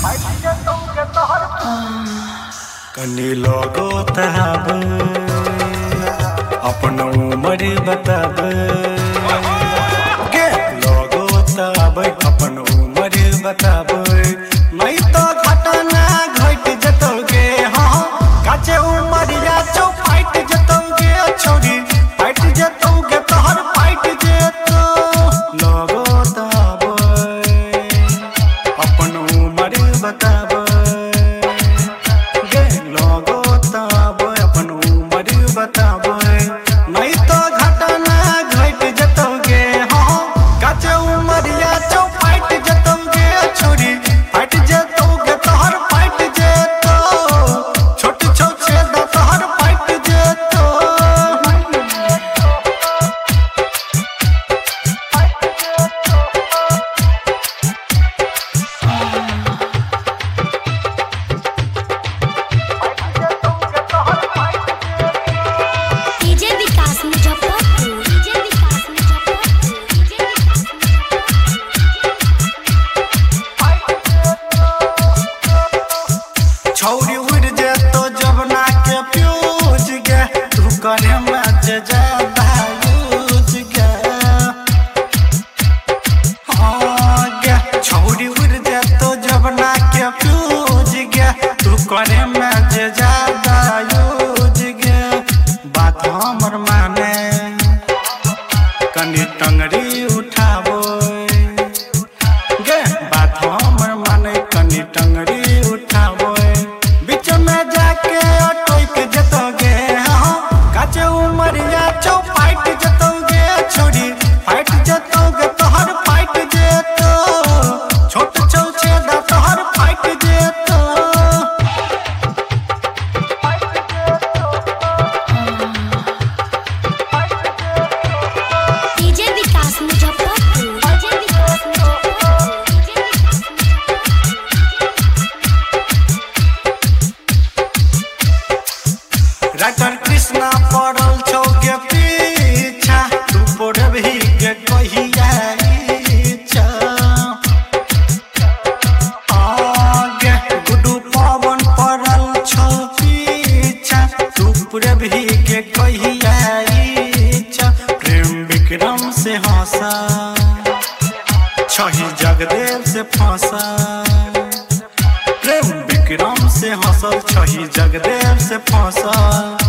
कनी लोगो तहब अपन उम्र बताब गे लोगो तहब अपन उम्र बताब नहीं तो घटना घट जतोगे हाँ काचे उमरिया चौ फाइट जतोगे छोरी फाइट जतोगे तोहर फाइट जेतो लोगो तहब अपन उम्र बताब नहीं तो घटना घट जतोगे हाँ काचे उमरिया चौ फाइट जतोगे छोरी फाइट जतोगे तोहर फाइट जेतो छोट छोट छेदा तोहर फाइट जेतो छौरी उड़ जेतो जबना के फ्यूज गे तू करे मैच ज्यादा यूज गे हाँ गे छौरी उड़ जेतो जबना के फ्यूज गे तू करे मैच ज्यादा यूज गे बात हमर माने कनी टंगरी उठाबो गे बात हमर माने कनी टंगरी उठाबो बीच में जाके अटक जतोगे हाँ काचे उमरिया चौ फाइट जतोगे छोरी फाइट जतोगे तोहर फाइट जेतो छोट छौ छेदा तोहर फाइट जेतो डीजे विकास मुजफ्फरपुर राइटर कृष्णा पड़ल छौ गे पीछा तू पड़बही गे कहिया इच्छा आगे गुड्डू पवन पड़ल छौ पीछा तू पड़बही गे कहिया इच्छा प्रेम विक्रम से हंसा छही जगदेव से फंसा प्रेम विक्रम से हंसल छही जगदेव से फंसल